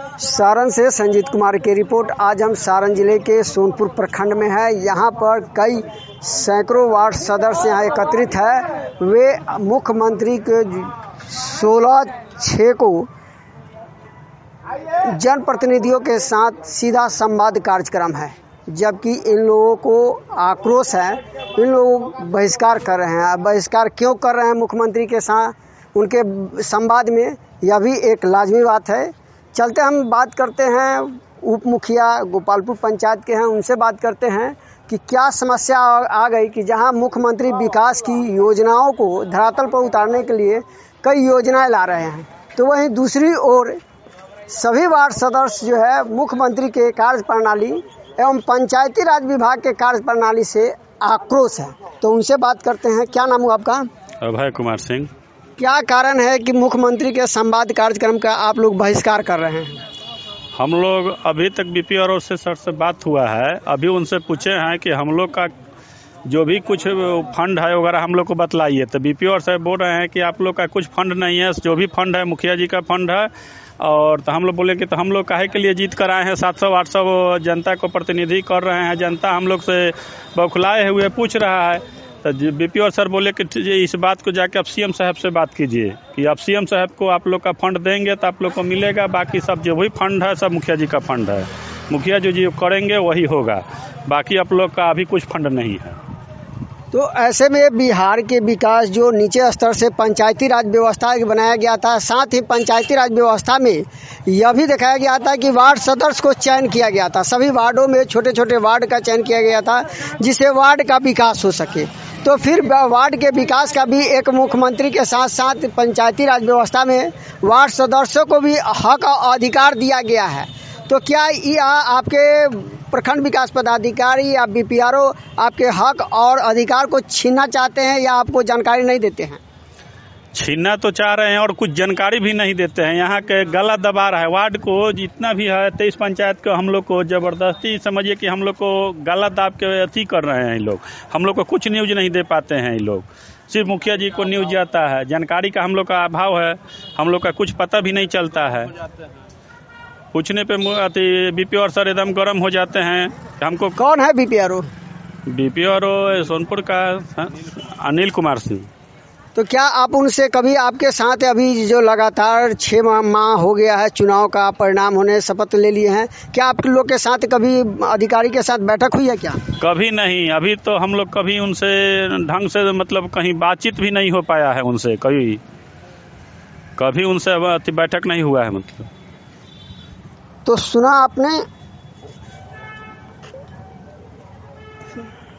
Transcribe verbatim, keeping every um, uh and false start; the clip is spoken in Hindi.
सारण से संजीत कुमार की रिपोर्ट। आज हम सारण जिले के सोनपुर प्रखंड में है। यहाँ पर कई सैकड़ों वार्ड सदस्य यहाँ एकत्रित है। वे मुख्यमंत्री के सोलह छः को जनप्रतिनिधियों के साथ सीधा संवाद कार्यक्रम है, जबकि इन लोगों को आक्रोश है। इन लोग बहिष्कार कर रहे हैं। बहिष्कार क्यों कर रहे हैं मुख्यमंत्री के साथ उनके संवाद में, यह भी एक लाजमी बात है। चलते हम बात करते हैं उप मुखिया गोपालपुर पंचायत के हैं, उनसे बात करते हैं कि क्या समस्या आ गई कि जहां मुख्यमंत्री विकास की योजनाओं को धरातल पर उतारने के लिए कई योजनाएं ला रहे हैं, तो वहीं दूसरी ओर सभी वार्ड सदस्य जो है मुख्यमंत्री के कार्य प्रणाली एवं पंचायती राज विभाग के कार्य प्रणाली से आक्रोश है। तो उनसे बात करते हैं। क्या नाम हुआ आपका? अभय कुमार सिंह। क्या कारण है कि मुख्यमंत्री के संवाद कार्यक्रम का आप लोग बहिष्कार कर रहे हैं? हम लोग अभी तक बीपी और से सर से बात हुआ है, अभी उनसे पूछे हैं कि हम लोग का जो भी कुछ फंड है वगैरह हम लोग को बतलाइए। तो बीपी और साहब बोल रहे हैं कि आप लोग का कुछ फंड नहीं है, जो भी फंड है मुखिया जी का फंड है। और तो हम लोग बोले कि तो हम लोग काहे के लिए जीत कर आए हैं, सात सौ आठ सौ जनता को प्रतिनिधि कर रहे हैं, जनता हम लोग से बौखलाए हुए पूछ रहा है। तो बीपी और सर बोले कि इस बात को जाके आप सीएम साहब से बात कीजिए कि आप सीएम साहब को आप लोग का फंड देंगे तो आप लोग को मिलेगा, बाकी सब जो भी फंड है सब मुखिया जी का फंड है, मुखिया जो जी करेंगे वही होगा, बाकी आप लोग का अभी कुछ फंड नहीं है। तो ऐसे में बिहार के विकास जो नीचे स्तर से पंचायती राज व्यवस्था बनाया गया था, साथ ही पंचायती राज व्यवस्था में यह भी दिखाया गया था कि वार्ड सदस्य को चयन किया गया था। सभी वार्डों में छोटे छोटे वार्ड का चयन किया गया था जिससे वार्ड का विकास हो सके। तो फिर वार्ड के विकास का भी एक मुख्यमंत्री के साथ साथ पंचायती राज व्यवस्था में वार्ड सदस्यों को भी हक और अधिकार दिया गया है। तो क्या यह आपके प्रखंड विकास पदाधिकारी या बीपीआरओ आपके हक और अधिकार को छीनना चाहते हैं या आपको जानकारी नहीं देते हैं? छीनना तो चाह रहे हैं और कुछ जानकारी भी नहीं देते हैं। यहाँ के गला दबा रहा है वार्ड को, जितना भी है तेईस पंचायत को हम लोग को जबरदस्ती समझिए कि हम लोग को गला दाब के अति कर रहे हैं। इन लोग हम लोग को कुछ न्यूज नहीं दे पाते हैं। इन लोग सिर्फ मुखिया जी को न्यूज जाता है, जानकारी का हम लोग का अभाव है, हम लोग का कुछ पता भी नहीं चलता है। पूछने पे बीपी और सर एकदम गर्म हो जाते हैं। हमको कौन है बीपीआरओ? बीपीआरओ सोनपुर का अनिल कुमार सिंह। तो क्या आप उनसे कभी आपके साथ अभी जो लगातार छः माह हो गया है चुनाव का परिणाम होने शपथ ले लिए हैं, क्या आप लोग के साथ कभी अधिकारी के साथ बैठक हुई है क्या? कभी नहीं, अभी तो हम लोग कभी उनसे ढंग से मतलब कहीं बातचीत भी नहीं हो पाया है उनसे, कभी कभी उनसे बैठक नहीं हुआ है। मतलब तो सुना आपने